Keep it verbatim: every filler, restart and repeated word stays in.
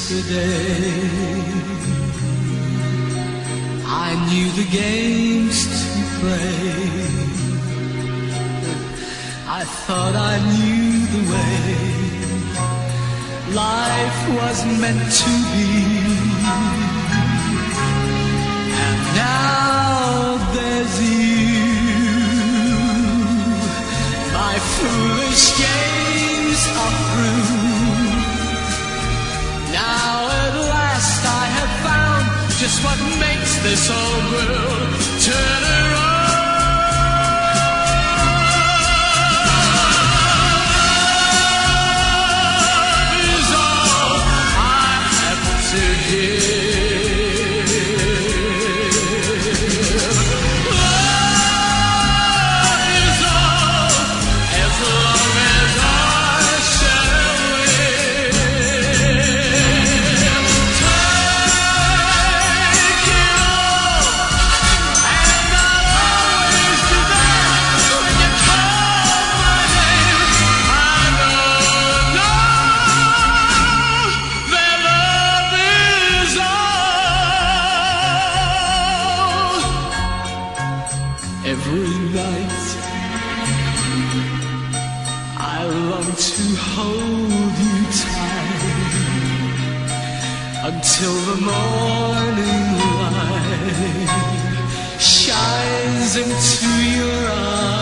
yesterday. I knew the games to play. I thought I knew the way life was meant to be. And now there's you. My foolish games are through. Now at last I have found just what makes this old world turn around. Is all I have to give. Love is all, as long as I shall live. Every night I long to hold you tight until the morning light shines into your eyes.